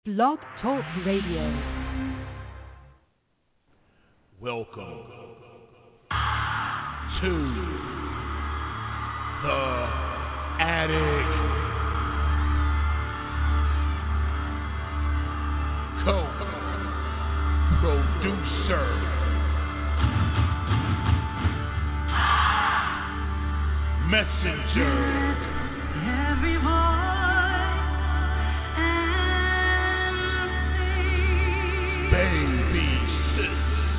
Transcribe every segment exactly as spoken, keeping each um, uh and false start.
Blog Talk Radio. Welcome to the Attic Co-Producer Messenger Baby sis.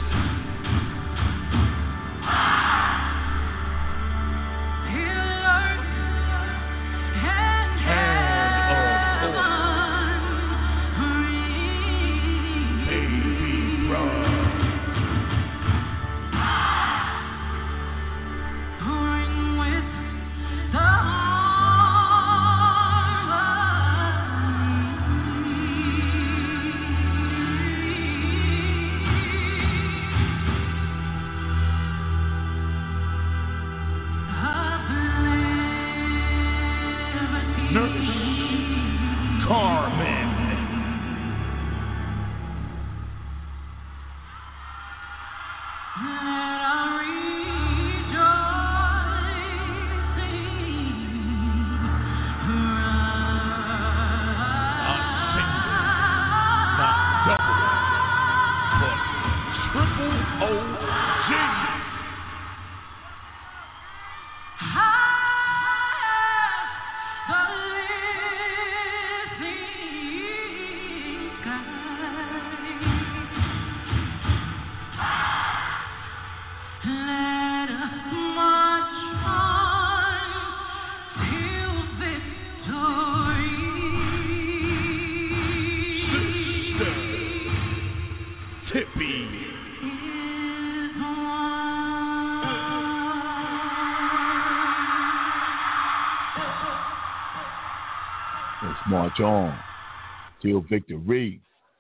March on till victory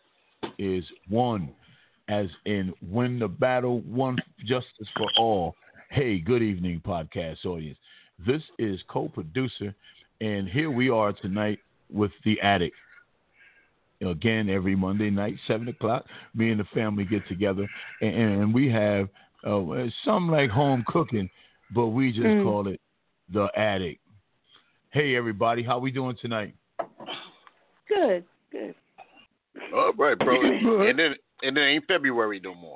is won, as in win the battle, one justice for all. Hey, good evening, podcast audience. This is co-producer, and here we are tonight with the Attic. Again, every Monday night, seven o'clock, me and the family get together, and, and we have uh, some like home cooking, but we just mm. call it the Attic. Hey, everybody, how we doing tonight? Good, good. All right, bro. and then and then ain't February no more.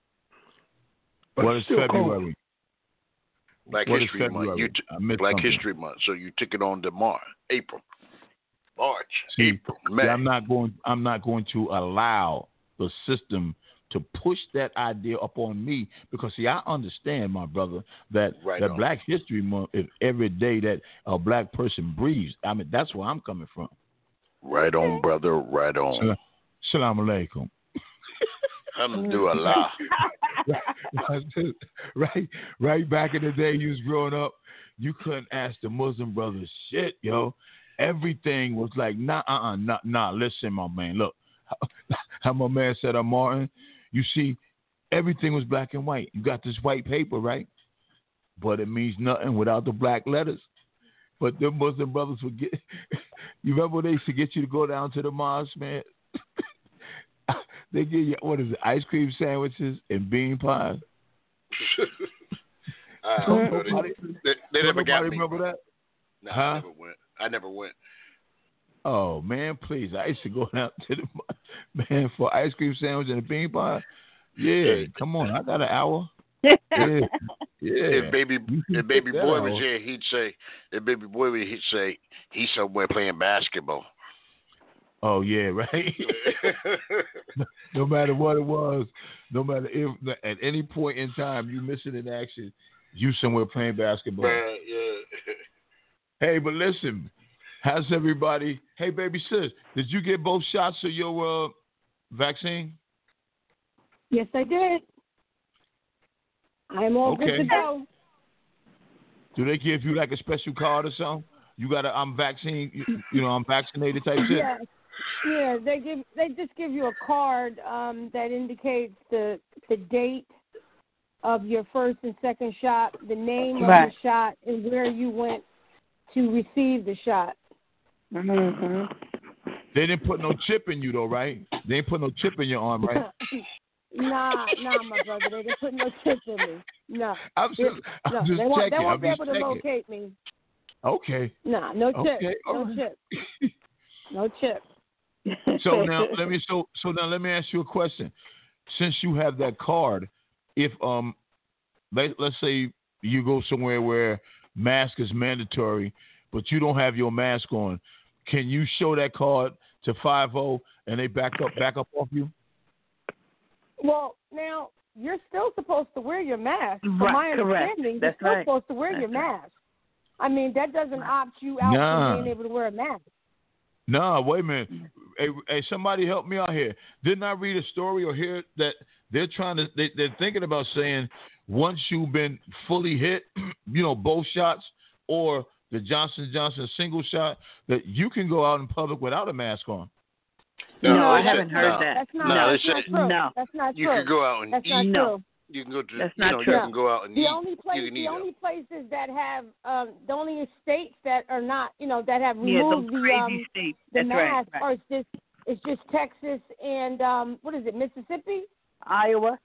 What is February? Black what History Month. You t- Black something. History Month. So you took it on to March, April, March, see, April, May. See, I'm not going. I'm not going to allow the system to push that idea up on me, because see, I understand, my brother, that right that on. Black History Month is every day that a black person breathes. I mean, that's where I'm coming from. Right on, brother. Right on. Salam alaikum. Alhamdulillah. right, right back in the day, you was growing up, you couldn't ask the Muslim brothers shit, yo. Everything was like, nah, uh, uh nah, nah. Listen, my man. Look, how my man said, I'm Martin. You see, everything was black and white. You got this white paper, right? But it means nothing without the black letters. But the Muslim brothers would get. You remember when they used to get you to go down to the mosque, man? They give you, what is it, ice cream sandwiches and bean pies? uh, nobody, they, they never got me. Remember that? No, huh? I never went. I never went. Oh, man, please. I used to go down to the mosque, man, for ice cream sandwich and a bean pie. Yeah, come on. I got an hour. Yeah, yeah. If baby, if baby boy was here, he'd say, if baby boy was, he'd say, he's somewhere playing basketball. Oh yeah, right. no, no matter what it was, no matter if at any point in time you miss it in action, you somewhere playing basketball. Man, yeah. Hey, but listen, how's everybody? Hey, baby sis, did you get both shots of your uh, vaccine? Yes, I did. I'm all okay. good to go. Do they give you like a special card or something? You got a I'm vaccine, you, you know, I'm vaccinated type shit? Yeah. Yeah, they give they just give you a card um, that indicates the the date of your first and second shot, the name right. of the shot, and where you went to receive the shot. Mm-hmm. they didn't put no chip in you though, right? They didn't put no chip in your arm, right? Nah, nah, my brother. They didn't put no chip in me. No. I'm just, I'm no, just they won't, checking. they won't I'm be able just to checking. locate me. Okay. Nah, no chip. Okay. No right. chip. No chip. So now let me so so now let me ask you a question. Since you have that card, if um let, let's say you go somewhere where mask is mandatory, but you don't have your mask on, can you show that card to five oh and they back up back up off you? Well, now you're still supposed to wear your mask. From Right, my correct. understanding, That's you're still right. supposed to wear That's your right. mask. I mean, that doesn't opt you out Nah. from being able to wear a mask. Nah, wait a minute. Hey, hey, somebody help me out here. Didn't I read a story or hear that they're trying to, they, they're thinking about saying once you've been fully hit, you know, both shots or the Johnson and Johnson single shot, that you can go out in public without a mask on. No, No, I they haven't said- heard no. that. That's not, No, that's they not said- true. No. That's not You true. can go out and That's eat. not No. true. You can go to, That's you not know, true. you can go out and The eat. only place, you can eat the out. only places that have, um, the only states that are not, you know, that have Yeah, those removed the crazy um, states. the That's right. mask right. are just, it's just Texas and um, what is it, Mississippi? Iowa.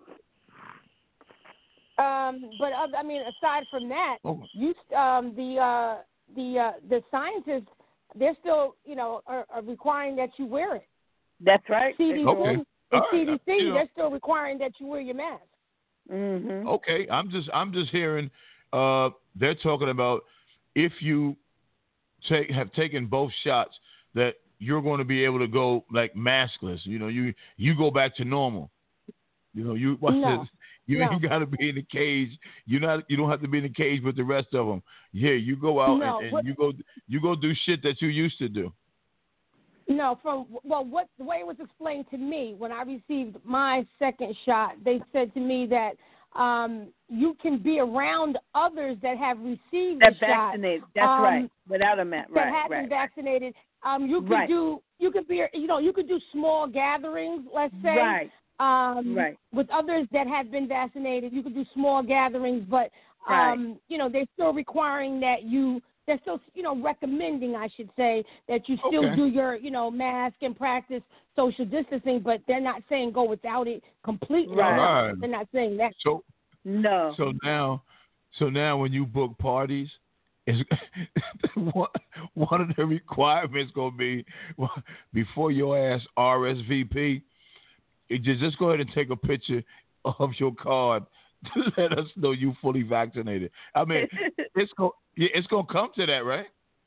Um, but other, I mean, aside from that, Oh. you um, the uh, the uh, the scientists, they're still, you know, are, are requiring that you wear it. That's right. C D C, Okay. the All C right. D C, You know. they're still requiring that you wear your mask. Mm-hmm. Okay, I'm just I'm just hearing uh, they're talking about if you take have taken both shots that you're going to be able to go like maskless. You know, you you go back to normal. You know, you what's No. this? You No. ain't got to be in the cage. You not you don't have to be in the cage with the rest of them. Yeah, you go out No, and, what- and you go you go do shit that you used to do. No, from well, what the way it was explained to me when I received my second shot, they said to me that um, you can be around others that have received That the shot. vaccinated. That's um, right. Without a mask. that Right. have been Right. vaccinated. Um, you could Right. do you could be you know you could do small gatherings, let's say, Right. um, Right. with others that have been vaccinated. You could do small gatherings, but um, you know they're still requiring that you. They're still, you know, recommending, I should say, that you still Okay. do your, you know, mask and practice social distancing, but they're not saying go without it completely. Right. No, Right. they're not saying that. So No. so now so now when you book parties, is one one of the requirements gonna be before your ass R S V P, it just just go ahead and take a picture of your card to let us know you fully vaccinated. I mean, it's going yeah, it's gonna come to that, right?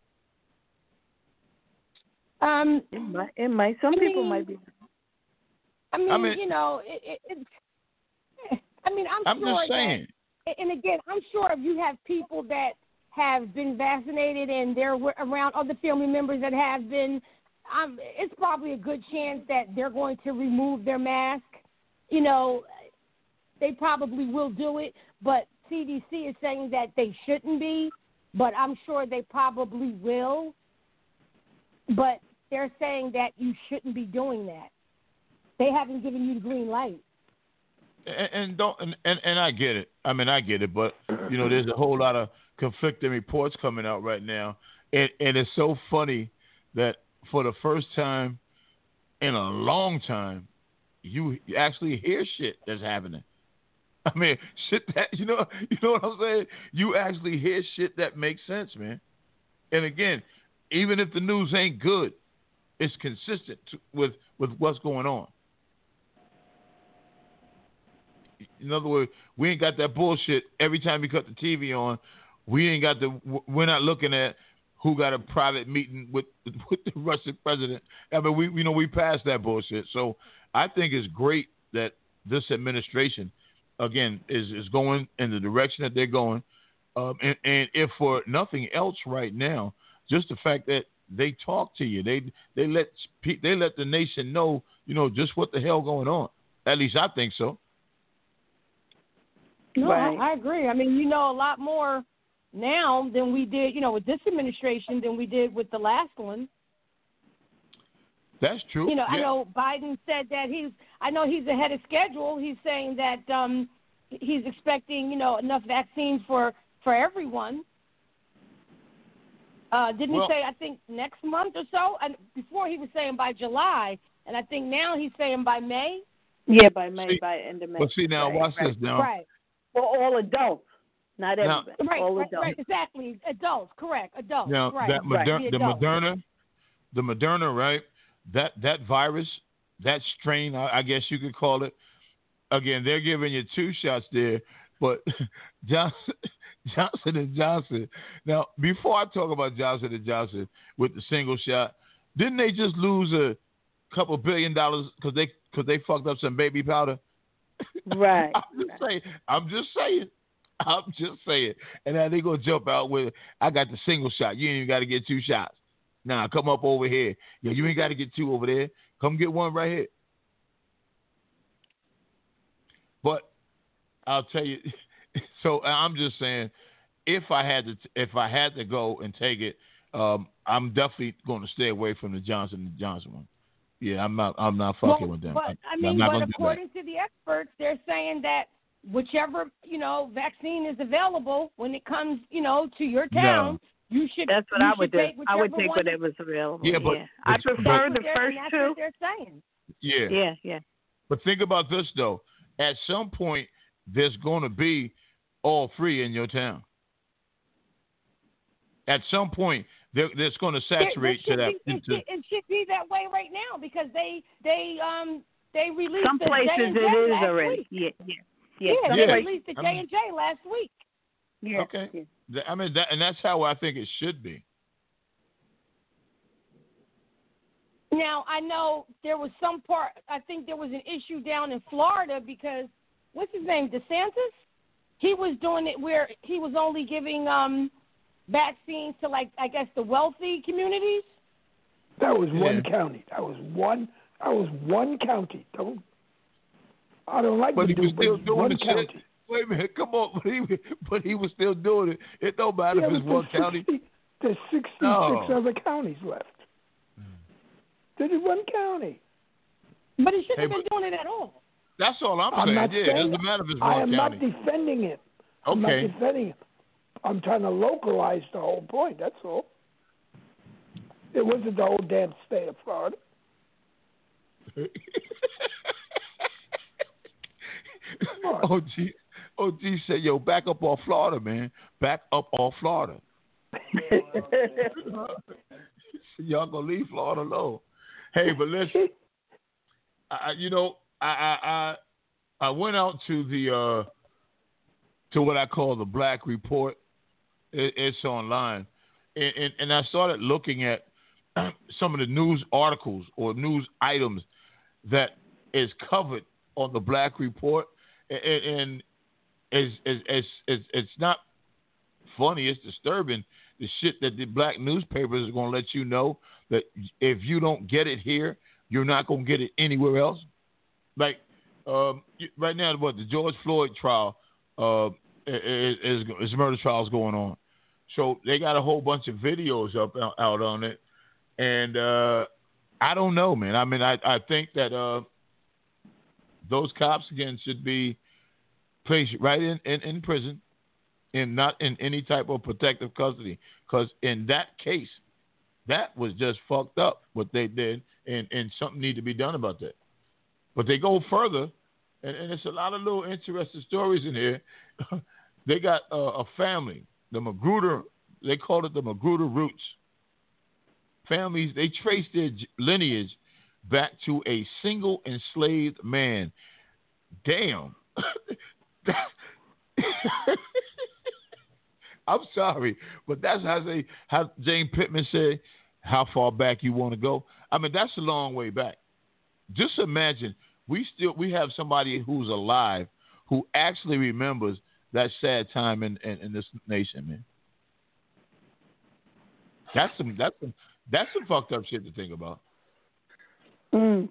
Um, It might. It might. Some I people mean, might be. I mean, I mean- you know, it, it, it's. I mean, I'm, I'm sure just saying. that, and again, I'm sure if you have people that have been vaccinated and they're wi- around other family members that have been, um, it's probably a good chance that they're going to remove their mask. You know, they probably will do it, but C D C is saying that they shouldn't be, but I'm sure they probably will. But they're saying that you shouldn't be doing that. They haven't given you the green light. And, and don't and, and, and I get it. I mean, I get it, but you know, there's a whole lot of conflicting reports coming out right now, and and it's so funny that for the first time in a long time, you actually hear shit that's happening. I mean, shit that you know, you know what I'm saying? You actually hear shit that makes sense, man. And again, even if the news ain't good, it's consistent to, with with what's going on. In other words, we ain't got that bullshit. Every time we cut the T V on, we ain't got the. We're not looking at who got a private meeting with with the Russian president. I mean, we you know we passed that bullshit. So I think it's great that this administration, again, is is going in the direction that they're going. Um, and, and if for nothing else, right now, just the fact that they talk to you, they they let they let the nation know, you know, just what the hell going on. At least I think so. No, Right. I, I agree. I mean, you know a lot more now than we did, you know, with this administration than we did with the last one. That's true. You know, I Yeah. know Biden said that he's, I know he's ahead of schedule. He's saying that um, he's expecting, you know, enough vaccines for, for everyone. Uh, didn't Well, he say, I think, next month or so? And before he was saying by July, and I think now he's saying by May. Yeah, by May, see, by end of May. But see now, right, watch right. this now. Right. For all adults, not Now- everybody. Right, all right, adults. right, exactly. Adults, correct. Adults, Now right. that right. Moder- the adults. Moderna, the Moderna, right? That that virus, that strain, I, I guess you could call it. Again, they're giving you two shots there, but Johnson, Johnson and Johnson. Now, before I talk about Johnson and Johnson with the single shot, didn't they just lose a couple billion dollars because they because they fucked up some baby powder? Right. I'm just saying. I'm just saying. I'm just saying. And now they gonna jump out with, I got the single shot. You ain't even got to get two shots. Nah, come up over here. Yeah, you ain't got to get two over there. Come get one right here. But I'll tell you. So I'm just saying, if I had to, if I had to go and take it, um, I'm definitely going to stay away from the Johnson and Johnson one. Yeah, I'm not. I'm not fucking well, with them. But I'm, I mean, I'm not but gonna do according to the experts, they're saying that whichever you know vaccine is available when it comes, you know, to your town, No. you should. That's what you I would should do. take I would whichever take one- whatever's available. Yeah, but- I but- prefer but- the That's first what two. they're saying. Yeah. Yeah, yeah. But think about this though. At some point, there's going to be all three in your town. At some point, there, there's going to saturate It, it to that. should be, it, into- should, it should be that way right now because they they um they released Some the places J and J it is last already. week. Yeah, yeah, Yeah, yeah. Some they Yeah. places- released the I J mean- and J last week. yeah, Okay. yeah. Th- I mean, that, and that's how I think it should be. Now I know there was some part. I think there was an issue down in Florida because what's his name, DeSantis? He was doing it where he was only giving um vaccines to like I guess the wealthy communities. That was Yeah. one county. That was one. That was one county. Don't. I don't like But to he was do, still but doing one the county. shit. Wait a minute, come on. But he, but he was still doing it. It don't matter Yeah, if it's but one there's county. sixty There's sixty-six No. other counties left. This is one county. But he shouldn't Hey, have been but- doing it at all. That's all I'm, I'm saying. not Yeah, it saying. doesn't matter if it's I one am county. not defending it. I'm Okay. not defending it. I'm trying to localize the whole point. That's all. It wasn't the whole damn state of Florida. on. O G, O G said, "Yo, back up off Florida, man. Back up off Florida. Y'all gonna leave Florida alone." Hey, but listen, I, you know, I, I I I went out to the uh, to what I call the Black Report. It, it's online, and, and and I started looking at some of the news articles or news items that is covered on the Black Report, and, and it's, it's, it's, it's not funny, it's disturbing, the shit that the black newspapers are going to let you know that if you don't get it here, you're not going to get it anywhere else. Like, um, right now, what, the George Floyd trial uh, is, is, is murder trials going on. So they got a whole bunch of videos up out on it. And uh, I don't know, man. I mean, I, I think that uh, those cops, again, should be placed right in, in, in prison and not in any type of protective custody. Because in that case, that was just fucked up, what they did, and, and something need to be done about that. But they go further, and, and it's a lot of little interesting stories in here. They got uh, a family, the Magruder, they called it the Magruder Roots. Families, they traced their lineage back to a single enslaved man. Damn. I'm sorry, but that's how they, how Jane Pittman said, how far back you want to go. I mean, that's a long way back. Just imagine we still we have somebody who's alive who actually remembers that sad time in, in, in this nation, man. That's some that's some that's some fucked up shit to think about. Mm.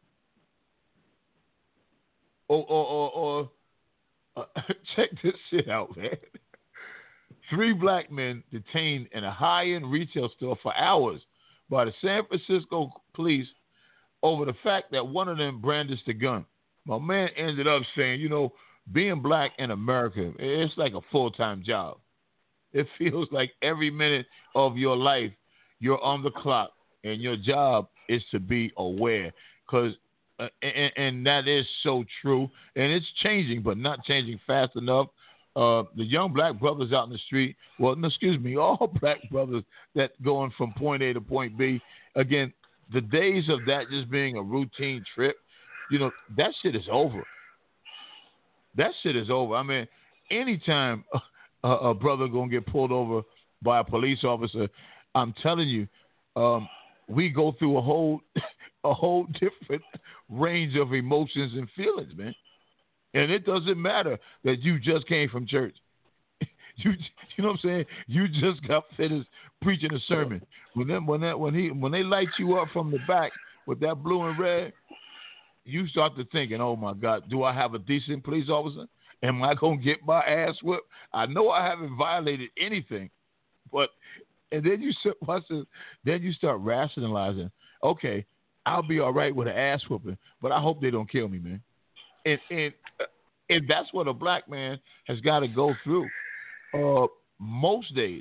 Or or or, or uh, check this shit out, man. Three black men detained in a high-end retail store for hours by the San Francisco police over the fact that one of them brandished a gun. My man ended up saying, you know, being black in America, it's like a full-time job. It feels like every minute of your life you're on the clock, and your job is to be aware. Because uh, and, and that is so true, and it's changing, but not changing fast enough. Uh, the young black brothers out in the street, well, no, excuse me, all black brothers that going from point A to point B. Again, the days of that just being a routine trip, you know, that shit is over. That shit is over. I mean, anytime a, a brother gonna get pulled over by a police officer, I'm telling you, um, we go through a whole a whole different range of emotions and feelings, man. And it doesn't matter that you just came from church. You you know what I'm saying? You just got finished preaching a sermon. When them when that when he when they light you up from the back with that blue and red, you start to thinking, oh my God, do I have a decent police officer? Am I gonna get my ass whipped? I know I haven't violated anything, but and then you watch this, then you start rationalizing. Okay, I'll be all right with an ass whooping, but I hope they don't kill me, man. And and and that's what a black man has got to go through uh, most days.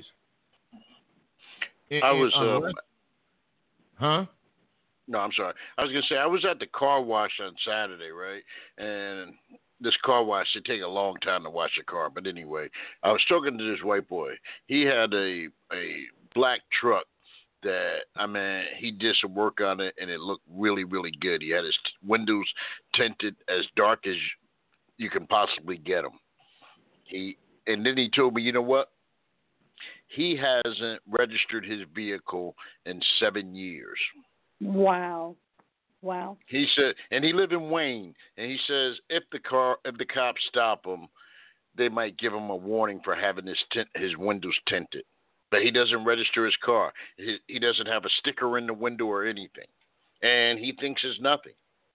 And, I was, unless, uh, huh? No, I'm sorry. I was gonna say I was at the car wash on Saturday, right? And this car wash, it take a long time to wash a car. But anyway, I was talking to this white boy. He had a a black truck that, I mean, he did some work on it, and it looked really, really good. He had his t- windows tinted as dark as you can possibly get them. He and then he told me, you know what? He hasn't registered his vehicle in seven years. Wow. Wow. He said, and he lived in Wayne, and he says if the car, if the cops stop him, they might give him a warning for having his tint, his windows tinted. But he doesn't register his car. He, he doesn't have a sticker in the window or anything, and he thinks it's nothing.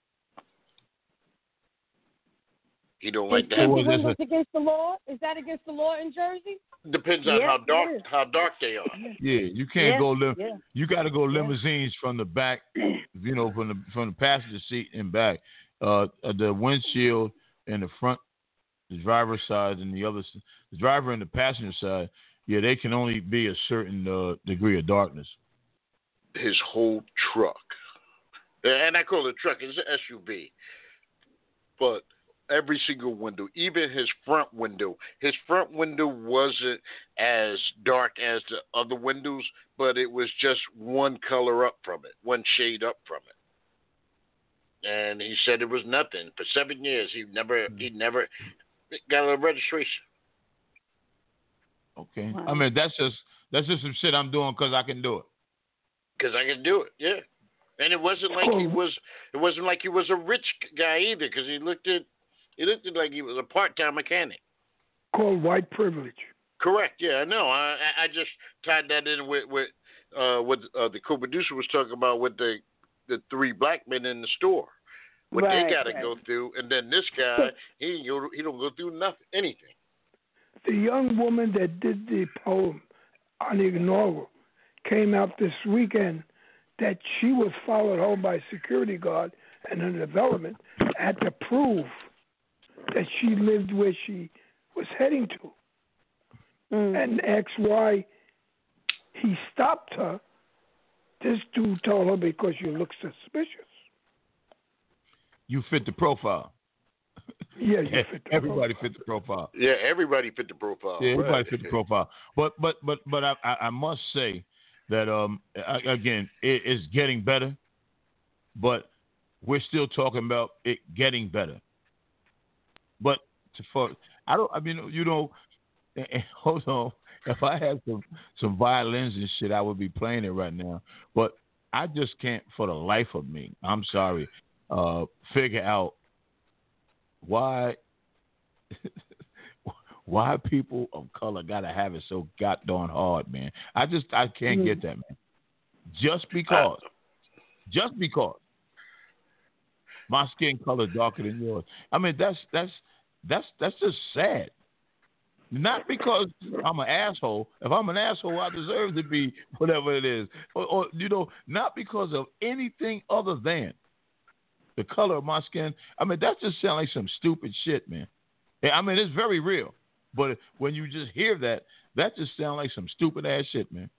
He don't like that. Is windows against the law? Is that against the law in Jersey? Depends on Yeah, how dark yeah. how dark they are. Yeah, you can't Yeah, go. Lim- yeah. You got to go limousines from the back, you know, from the from the passenger seat and back. Uh, the windshield in the front, the driver's side, and the other, the driver and the passenger side. Yeah, they can only be a certain uh, degree of darkness. His whole truck, and I call it a truck. It's an S U V, but every single window, even his front window, his front window wasn't as dark as the other windows, but it was just one color up from it, one shade up from it. And he said it was nothing. For seven years, he never, he never got a registration. Okay, Wow. I mean that's just that's just some shit I'm doing because I can do it. Because I can do it, yeah. And it wasn't like he was, it wasn't like he was a rich guy either. Because he looked at, he looked at like he was a part-time mechanic. Called white privilege. Correct. Yeah, I know. I I just tied that in with with uh, what uh, the co-producer was talking about with the the three black men in the store, what Right, they got to right. go through, and then this guy he ain't go, he don't go through nothing, anything. The young woman that did the poem on the inaugural came out this weekend that she was followed home by a security guard and her development had to prove that she lived where she was heading to. Mm. And asked why he stopped her. This dude told her because you look suspicious. You fit the profile. Yeah, you fit the Everybody profile. fit the profile. Yeah, everybody fit the profile. Yeah, everybody Right. fit the profile. But but but but I I, I must say that um I, again it is getting better, but we're still talking about it getting better. But to, for I don't I mean you know hold on, if I had some some violins and shit I would be playing it right now. But I just can't for the life of me. I'm sorry. Uh, figure out why. Why people of color gotta have it so goddamn hard, man? I just I can't Mm. get that, man. Just because, just because my skin color darker than yours. I mean, that's that's that's that's just sad. Not because I'm an asshole. If I'm an asshole, I deserve to be whatever it is, or, or you know, not because of anything other than the color of my skin. I mean, that just sounds like some stupid shit, man. I mean, it's very real. But when you just hear that, that just sounds like some stupid ass shit, man.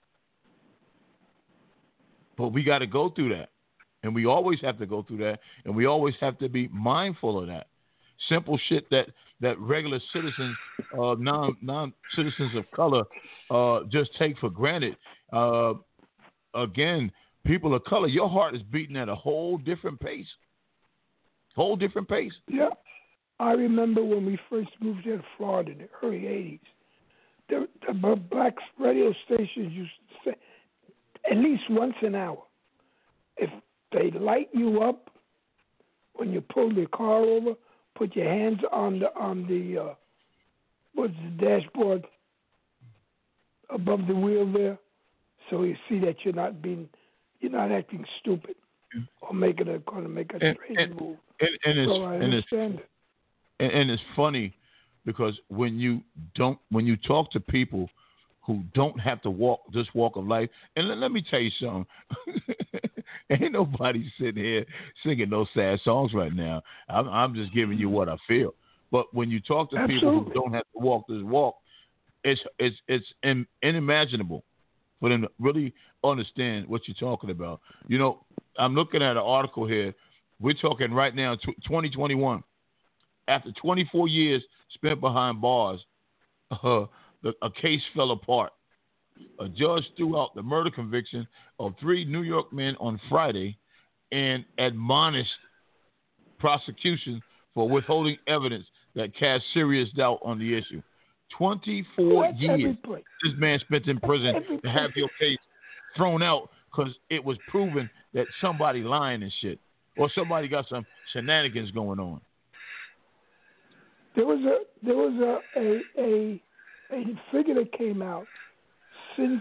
But we got to go through that. And we always have to go through that. And we always have to be mindful of that. Simple shit that, that regular citizens, uh, non, non-citizens of color uh, just take for granted. Uh, again, people of color, your heart is beating at a whole different pace. Whole different pace. Yeah. I remember when we first moved here to Florida in the early eighties, the, the black radio stations used to say at least once an hour, if they light you up when you pull the car over, put your hands on the on the uh, what's the dashboard above the wheel there, so you see that you're not being you're not acting stupid or making a going to make a and, crazy and, move. And, and it's, so I and understand it's, it. And, and it's funny because when you don't when you talk to people who don't have to walk this walk of life, and let, let me tell you something. Ain't nobody sitting here singing no sad songs right now. I'm, I'm just giving you what I feel. But when you talk to Absolutely. people who don't have to walk this walk, it's it's it's in, unimaginable for them to really understand what you're talking about. You know, I'm looking at an article here. We're talking right now, twenty twenty-one. After twenty-four years spent behind bars, uh, the, a case fell apart. A judge threw out the murder conviction of three New York men on Friday and admonished prosecution for withholding evidence that cast serious doubt on the issue. twenty-four That's years every this man spent in prison to have your case thrown out because it was proven that somebody lying and shit or somebody got some shenanigans going on. There was a there was a a, a, a figure that came out since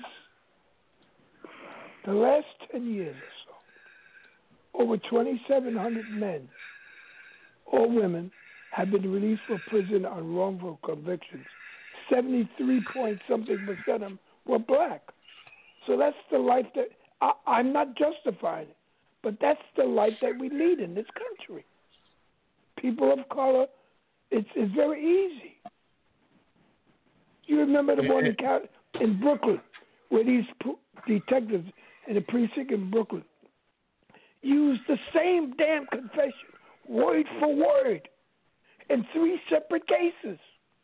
the last ten years or so. Over twenty-seven hundred men or women have been released from prison on wrongful convictions. seventy-three point something percent of them were black. So that's the life that I, I'm not justifying it, but that's the life that we lead in this country. People of color. It's it's very easy. You remember the one in, in Brooklyn where these detectives in the precinct in Brooklyn used the same damn confession, word for word, in three separate cases.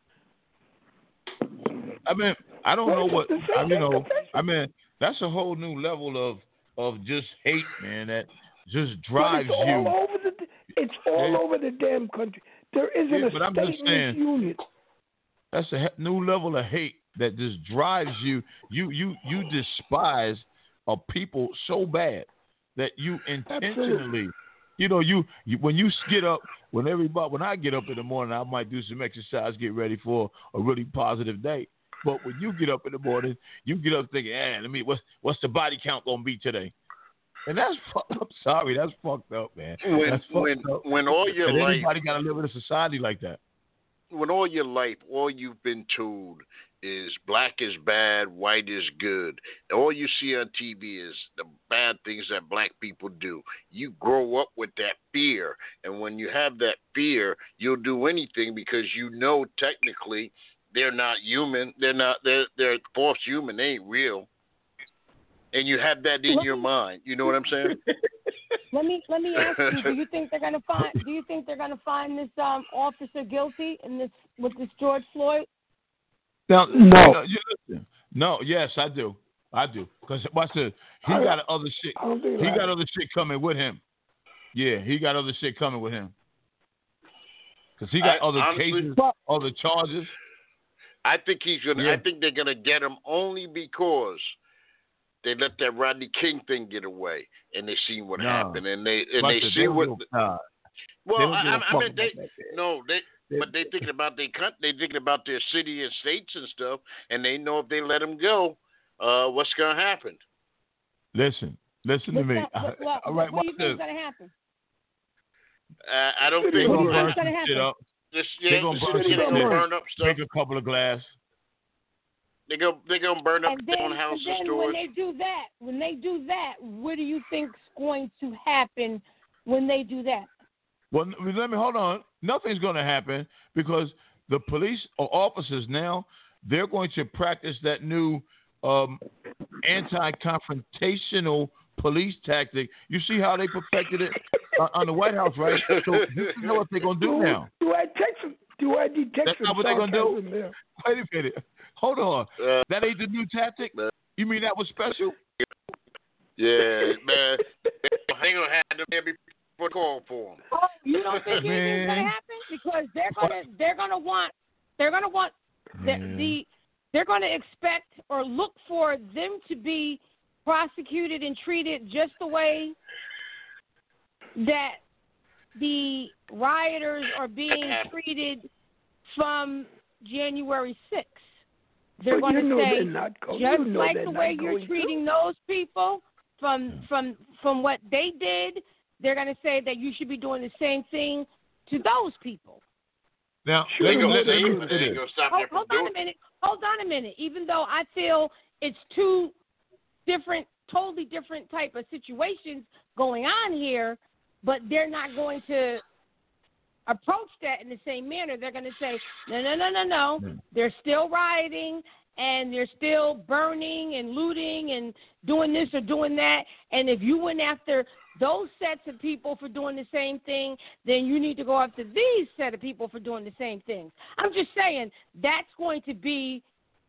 I mean, I don't know what I mean. Know, confession. I mean, that's a whole new level of of just hate, man. That just drives but it's you. All over the, it's all yeah. over the damn country. There isn't yeah, a but I'm state just in saying, this union. That's a new level of hate that just drives you. You you you despise a people so bad that you intentionally, Absolutely. you know, you, you when you get up, when everybody, when I get up in the morning, I might do some exercise, get ready for a really positive day. But when you get up in the morning, you get up thinking, "Ah, let me what's what's the body count gonna be today?" And that's fucked up. Sorry, that's fucked up, man. When that's when up. when all your and life, anybody got to live in a society like that. When all your life, all you've been told is black is bad, white is good. All you see on T V is the bad things that black people do. You grow up with that fear, and when you have that fear, you'll do anything because you know technically they're not human. They're not. They're they're false human. They ain't real. And you have that in let your me, mind. You know what I'm saying? Let me let me ask you. Do you think they're gonna find? Do you think they're gonna find this um, officer guilty in this with this George Floyd? Now, no. no, you listen. No, yes, I do. I do. Because watch this. He I, got other shit. He that. got other shit coming with him. Yeah, he got other shit coming with him. Because he got I, other honestly, cases, other charges. I think he's gonna. Yeah. I think they're gonna get him only because they let that Rodney King thing get away, and they see what no. happened, and they and Watch they it. see they what. Real, uh, well, I, I mean, they like no, they, they, but they thinking about they cut. They thinking about their city and states and stuff, and they know if they let him go, uh, what's gonna happen? Listen, listen What's to me. That, what, what, All right, what do you watch think is this. gonna happen? Uh, I don't They're think. gonna What do you burn think's some gonna shit happen? up. This, yeah, They're gonna the burn city some gonna shit. burn up stuff. Take a couple of glass. They go. They gonna burn up And their then, own houses, and then stores. when they do that, when they do that, what do you think's going to happen when they do that? Well, let me hold on. Nothing's going to happen because the police officers now, they're going to practice that new um, anti-confrontational police tactic. You see how they perfected it uh, on the White House, right? So you know what they're going to do now. Do I take some? Do I detect That's some not what they're going to do. there? Wait a minute. Hold on. Uh, that ain't the new tactic? You mean that was special? Yeah, man. They gonna have them there before the call for them. Oh, you don't think anything's gonna happen because they're gonna they're gonna want they're gonna want the, the they're gonna expect or look for them to be prosecuted and treated just the way that the rioters are being treated from January sixth. They're But going you to know say, they're not go- just you know like they're the not way you're going treating those people from from from what they did, they're going to say that you should be doing the same thing to those people. Now, Sure, let They me, gonna let, say let me it, say they ain't this. gonna stop Hold, them from hold on doing a minute. Hold on a minute. Even though I feel it's two different, totally different type of situations going on here, but they're not going to approach that in the same manner. They're going to say, no, no, no, no, no. Mm. They're still rioting, and they're still burning and looting and doing this or doing that. And if you went after those sets of people for doing the same thing, then you need to go after these set of people for doing the same things. I'm just saying that's going to be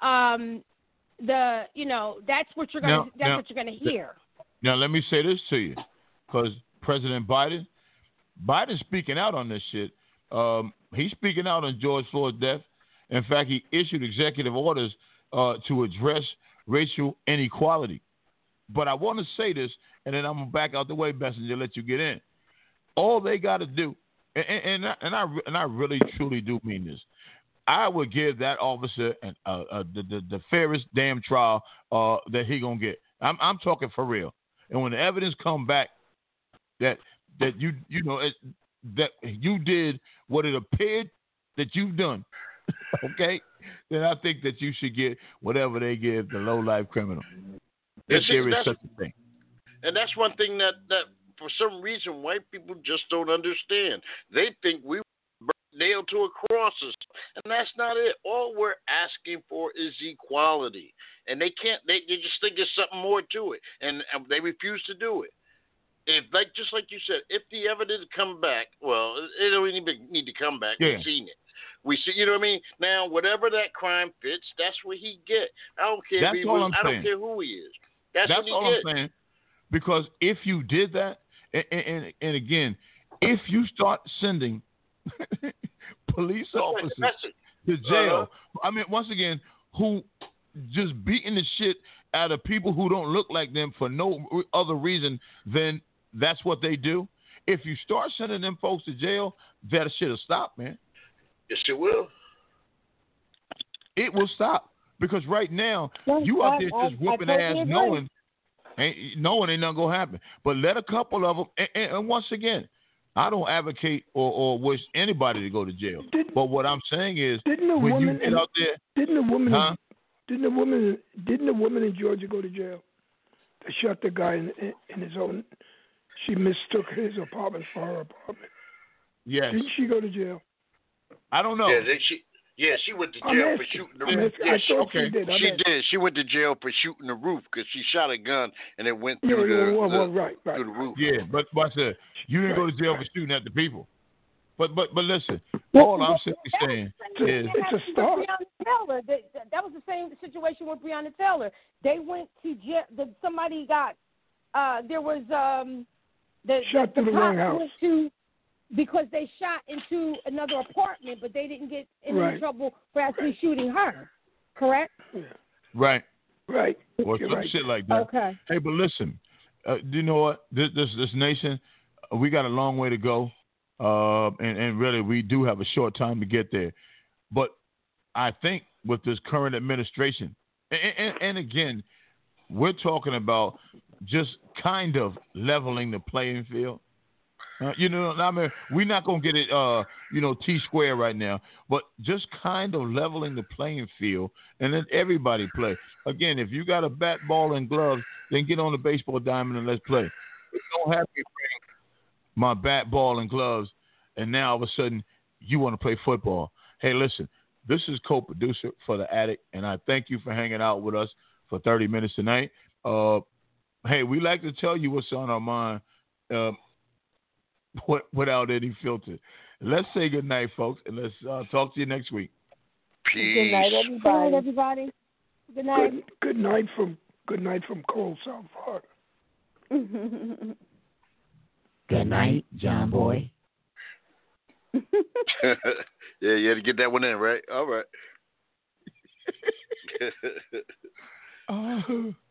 um, the, you know, that's what you're going Now- to that's now, what you're going to hear. Now, let me say this to you, because President Biden, Biden's speaking out on this shit. Um, he's speaking out on George Floyd's death. In fact, he issued executive orders uh, to address racial inequality. But I want to say this, and then I'm going to back out the way, Messenger, let you get in. All they got to do, and, and, I, and, I, and I really, truly do mean this, I would give that officer an, uh, uh, the, the, the fairest damn trial uh, that he going to get. I'm, I'm talking for real. And when the evidence come back that that you you know it, that you did what it appeared that you've done, okay, then I think that you should get whatever they give the low life criminal. If see, there is that's- such a thing. And that's one thing that, that for some reason, white people just don't understand. They think we were nailed to a cross, and that's not it. All we're asking for is equality. And they can't, they, they just think there's something more to it, and, and they refuse to do it. If, like, just like you said, if the evidence come back, well, it don't even need to come back. Yeah. We've seen it. We see, you know what I mean? Now, whatever that crime fits, that's what he get. I don't care. That's if he all was, I'm I saying. don't care who he is. That's, That's what he all get. I'm saying. Because if you did that, and, and, and again, if you start sending police officers to jail, Uh-huh. I mean, once again, who just beating the shit out of people who don't look like them for no other reason than that's what they do. If you start sending them folks to jail, that shit will stop, man. Yes, it will. It will stop. Because right now, Yes, you out I- there I- just I whooping totally ass agree. knowing ain't, knowing ain't nothing going to happen. But let a couple of them, and, and, and once again, I don't advocate or, or wish anybody to go to jail. Didn't- But what I'm saying is, Didn't a when you woman get in, out there, didn't a woman huh? didn't a woman didn't a woman in Georgia go to jail? They shot the guy in, in, in his own. She mistook his apartment for her apartment. Yes. Didn't she go to jail? I don't know. Yeah, they, she, yeah, she went to I'm jail for asking. shooting the I'm roof. asking. Yeah, I she, thought okay. she did. I'm she asking. did. She went to jail for shooting the roof because she shot a gun and it went Yeah, through the, yeah, well, the, well, right, right. through the roof. Yeah, but, but I said, you didn't go to Right, jail right. for shooting at the people. But but but listen, Well, all I'm well, simply that was saying the same is, thing It's a happened with start. Breonna Taylor. They, that, that was the same situation with Breonna Taylor. They went to jail. The, somebody got. Uh, there was um, the Shot the, through the cops wrong house. went to because they shot into another apartment, but they didn't get in Right. any trouble for actually shooting her. Correct? Yeah. right, Right. or You're some right. shit like that. Okay. Hey, but listen, uh, do you know what? This this, this nation, uh, we got a long way to go, uh, and, and really we do have a short time to get there. But I think with this current administration, and, and, and again, we're talking about just kind of leveling the playing field. Uh, you know, I mean, we're not gonna get it, uh, you know, T square right now, but just kind of leveling the playing field, and then everybody play. Again, if you got a bat, ball, and gloves, then get on the baseball diamond and let's play. You don't have me bring my bat, ball, and gloves, and now all of a sudden you want to play football. Hey, listen, this is co-producer for The Attic, and I thank you for hanging out with us for thirty minutes tonight. Uh, hey, we like to tell you what's on our mind uh, without any filter. Let's say good night, folks, and let's uh, talk to you next week. Peace. Good night, everybody. Good night, everybody. Good night. Good, good night from good night from cold South Florida. Good night, John Boy. Yeah, you had to get that one in, right? All right. uh.